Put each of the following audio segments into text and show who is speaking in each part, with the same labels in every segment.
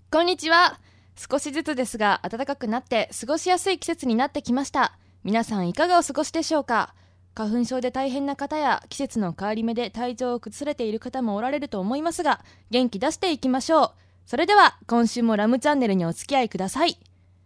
Speaker 1: こんにちは。少しずつですが暖かくなって過ごしやすい季節になってきました。皆さんいかがお過ごしでしょうか。花粉症で大変な方や季節の変わり目で体調を崩されている方もおられると思いますが、元気出していきましょう。それでは今週もラムチャンネルにお付き合いください。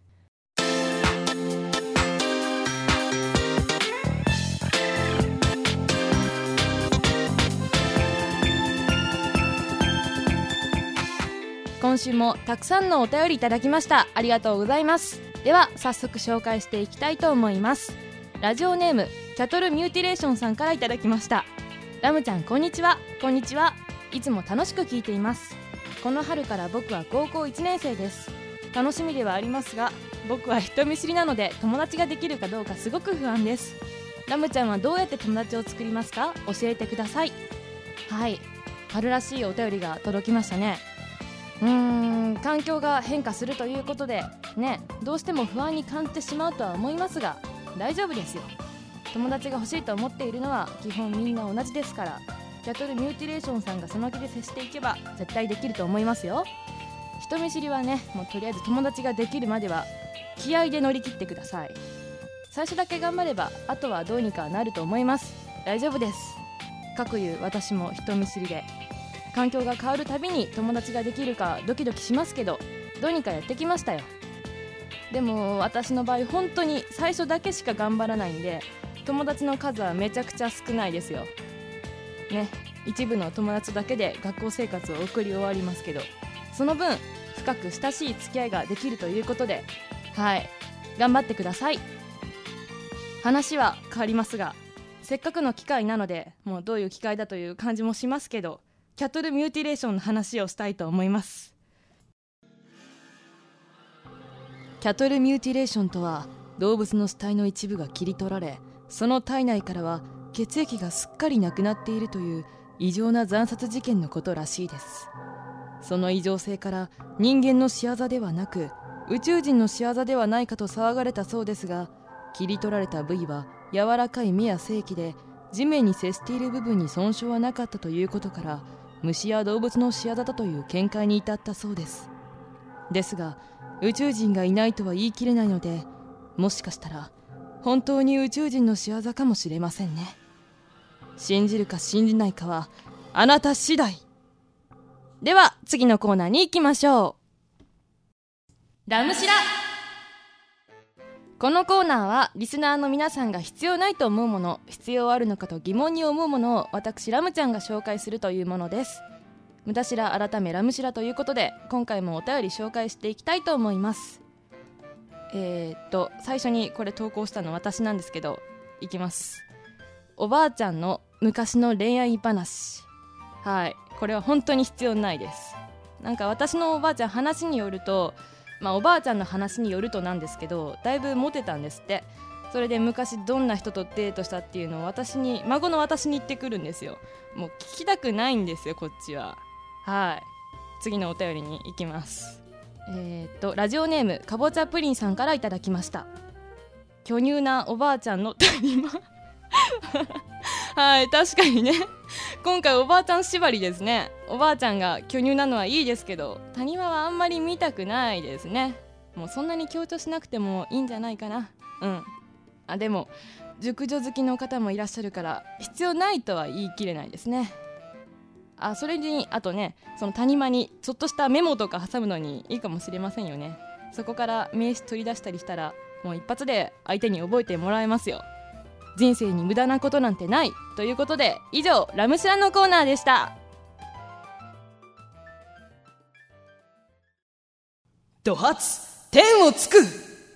Speaker 1: 今週もたくさんのお便りいただきました。ありがとうございます。では早速紹介していきたいと思います。ラジオネームキャトルミューティレーションさんからいただきました。ラムちゃんこんにちは。こんにちは。いつも楽しく聞いています。この春から僕は高校1年生です。楽しみではありますが、僕は人見知りなので友達ができるかどうかすごく不安です。ラムちゃんはどうやって友達を作りますか？教えてください。はい、春らしいお便りが届きましたね。環境が変化するということでね、どうしても不安に感じてしまうとは思いますが、大丈夫ですよ。友達が欲しいと思っているのは基本みんな同じですから、キャトルミューティレーションさんがその気で接していけば絶対できると思いますよ。人見知りはね、もうとりあえず友達ができるまでは気合で乗り切ってください。最初だけ頑張ればあとはどうにかなると思います。大丈夫です。かくいう私も人見知りで、環境が変わるたびに友達ができるかドキドキしますけど、どうにかやってきましたよ。でも私の場合本当に最初だけしか頑張らないんで、友達の数はめちゃくちゃ少ないですよね。一部の友達だけで学校生活を送り終わりますけど、その分深く親しい付き合いができるということで、はい、頑張ってください。話は変わりますが、せっかくの機会なので、もうどういう機会だという感じもしますけど、キャトルミューティレーションの話をしたいと思います。キャトルミューティレーションとは、動物の死体の一部が切り取られ、その体内からは血液がすっかりなくなっているという異常な惨殺事件のことらしいです。その異常性から人間の仕業ではなく宇宙人の仕業ではないかと騒がれたそうですが、切り取られた部位は柔らかい目や性器で、地面に接している部分に損傷はなかったということから、虫や動物の仕業だという見解に至ったそうです。ですが宇宙人がいないとは言い切れないので、もしかしたら本当に宇宙人の仕業かもしれませんね。信じるか信じないかはあなた次第。では次のコーナーに行きましょう。ラムシラ。このコーナーはリスナーの皆さんが必要ないと思うもの、必要あるのかと疑問に思うものを私ラムちゃんが紹介するというものです。ムタシラ改めラムシラということで、今回もお便り紹介していきたいと思います。最初にこれ投稿したの私なんですけど、いきます。おばあちゃんの昔の恋愛話。はい、これは本当に必要ないです。なんか私のおばあちゃん、話によると、おばあちゃんの話によるとなんですけど、だいぶモテたんですって。それで昔どんな人とデートしたっていうのを孫の私に言ってくるんですよ。もう聞きたくないんですよこっちは。はい、次のお便りに行きます。ラジオネームかぼちゃプリンさんからいただきました。巨乳なおばあちゃんの谷間はい、確かにね、今回おばあちゃん縛りですね。おばあちゃんが巨乳なのはいいですけど、谷間はあんまり見たくないですね。もうそんなに強調しなくてもいいんじゃないかな。でも熟女好きの方もいらっしゃるから必要ないとは言い切れないですね。それにあとね、その谷間にちょっとしたメモとか挟むのにいいかもしれませんよね。そこから名刺取り出したりしたら、もう一発で相手に覚えてもらえますよ。人生に無駄なことなんてないということで、以上ラムシラのコーナーでした。
Speaker 2: ド発天をつく。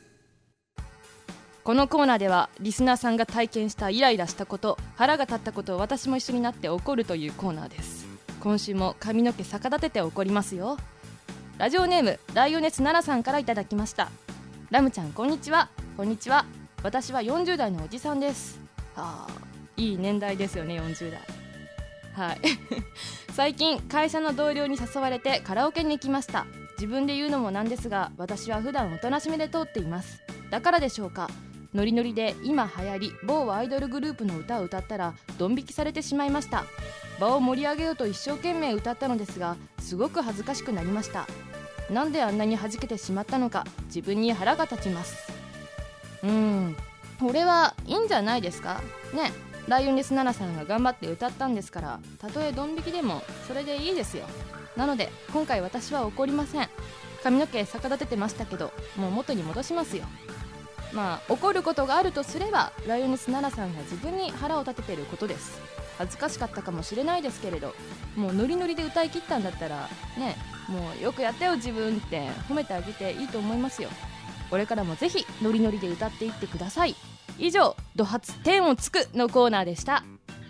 Speaker 1: このコーナーではリスナーさんが体験したイライラしたこと、腹が立ったことを私も一緒になって怒るというコーナーです。今週も髪の毛逆立てて怒りますよ。ラジオネームライオネス奈良さんからいただきました。ラムちゃんこんにちは。こんにちは。私は40代のおじさんです。いい年代ですよね、40代。はい最近会社の同僚に誘われてカラオケに行きました。自分で言うのもなんですが、私は普段おとなしめで通っています。だからでしょうか、ノリノリで今流行り某アイドルグループの歌を歌ったらドン引きされてしまいました。場を盛り上げようと一生懸命歌ったのですが、すごく恥ずかしくなりました。 なんであんなに弾けてしまったのか自分に腹が立ちます。これはいいんじゃないですかね。ライオネス奈々さんが頑張って歌ったんですから、たとえドン引きでもそれでいいですよ。なので今回私は怒りません。髪の毛逆立ててましたけど、もう元に戻しますよ。怒ることがあるとすれば、ライオネス奈々さんが自分に腹を立てていることです。恥ずかしかったかもしれないですけれど、もうノリノリで歌い切ったんだったらね、もうよくやったよ自分って褒めてあげていいと思いますよ。これからもぜひノリノリで歌っていってください。以上、ド発天をつくのコーナーでした。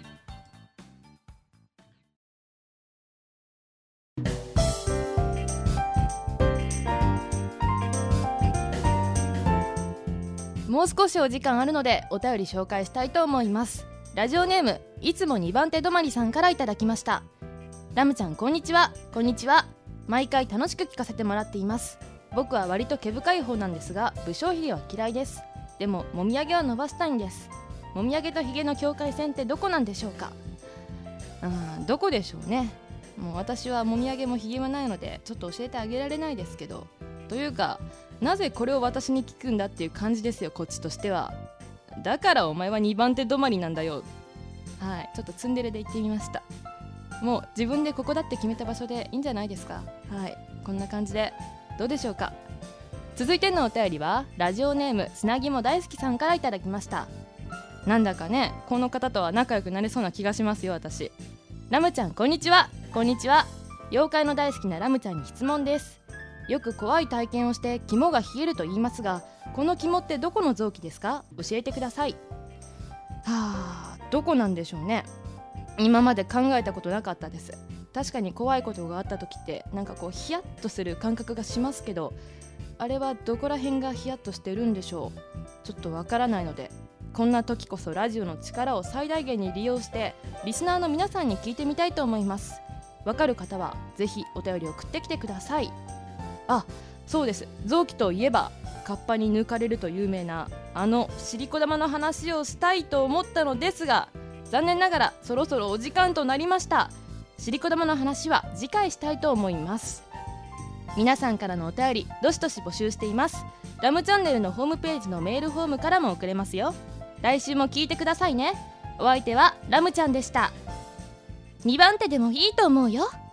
Speaker 1: もう少しお時間あるのでお便り紹介したいと思います。ラジオネームいつも2番手止まりさんからいただきました。ラムちゃんこんにちは。こんにちは。毎回楽しく聞かせてもらっています。僕は割と毛深い方なんですが、武将髭は嫌いです。でももみあげは伸ばしたいんです。もみあげと髭の境界線ってどこなんでしょうか。どこでしょうね。もう私はもみあげも髭もないのでちょっと教えてあげられないですけど、というかなぜこれを私に聞くんだっていう感じですよ、こっちとしては。だからお前は2番手止まりなんだよ。はい、ちょっとツンデレで言ってみました。もう自分でここだって決めた場所でいいんじゃないですか。はい、こんな感じでどうでしょうか。続いてのお便りはラジオネームつなぎも大好きさんからいただきました。なんだかね、この方とは仲良くなれそうな気がしますよ、私。ラムちゃんこんにちは。こんにちは。妖怪の大好きなラムちゃんに質問です。よく怖い体験をして肝が冷えると言いますが、この肝ってどこの臓器ですか？教えてください。どこなんでしょうね。今まで考えたことなかったです。確かに怖いことがあった時ってなんかこうヒヤッとする感覚がしますけど、あれはどこら辺がヒヤッとしてるんでしょう。ちょっとわからないので、こんな時こそラジオの力を最大限に利用してリスナーの皆さんに聞いてみたいと思います。わかる方はぜひお便り送ってきてください。そうです。臓器といえばカッパに抜かれると有名なあのシリコ玉の話をしたいと思ったのですが、残念ながらそろそろお時間となりました。シリコ玉の話は次回したいと思います。皆さんからのお便りどしどし募集しています。ラムチャンネルのホームページのメールフォームからも送れますよ。来週も聞いてくださいね。お相手はラムちゃんでした。2番手でもいいと思うよ。